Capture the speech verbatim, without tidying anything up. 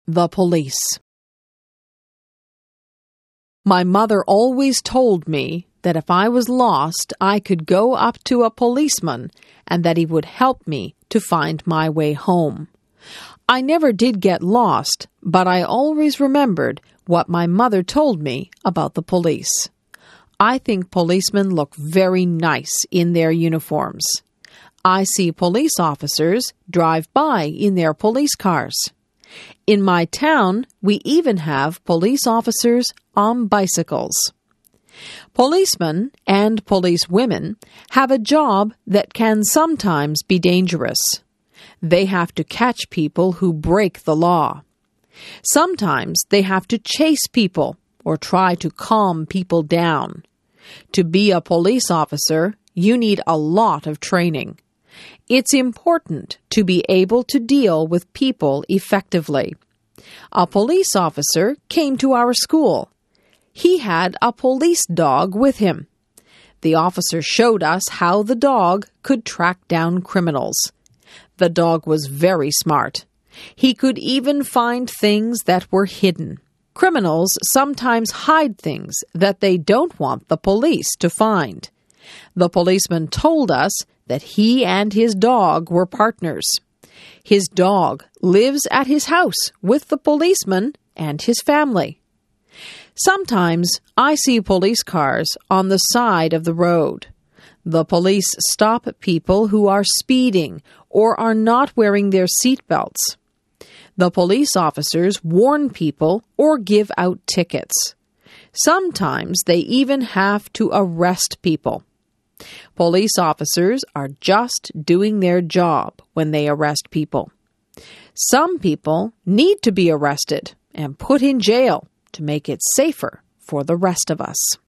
The police. My mother always told me that if I was lost, I could go up to a policeman and that he would help me to find my way home. I never did get lost, but I always remembered what my mother told me about the police. I think policemen look very nice in their uniforms. I see police officers drive by in their police cars. In my town, we even have police officers on bicycles. Policemen and policewomen have a job that can sometimes be dangerous. They have to catch people who break the law. Sometimes they have to chase people or try to calm people down. To be a police officer, you need a lot of training. It's important to be able to deal with people effectively. A police officer came to our school. He had a police dog with him. The officer showed us how the dog could track down criminals. The dog was very smart. He could even find things that were hidden. Criminals sometimes hide things that they don't want the police to find. The policeman told us that he and his dog were partners. His dog lives at his house with the policeman and his family. Sometimes I see police cars on the side of the road. The police stop people who are speeding or are not wearing their seat belts. The police officers warn people or give out tickets. Sometimes they even have to arrest people. Police officers are just doing their job when they arrest people. Some people need to be arrested and put in jail to make it safer for the rest of us.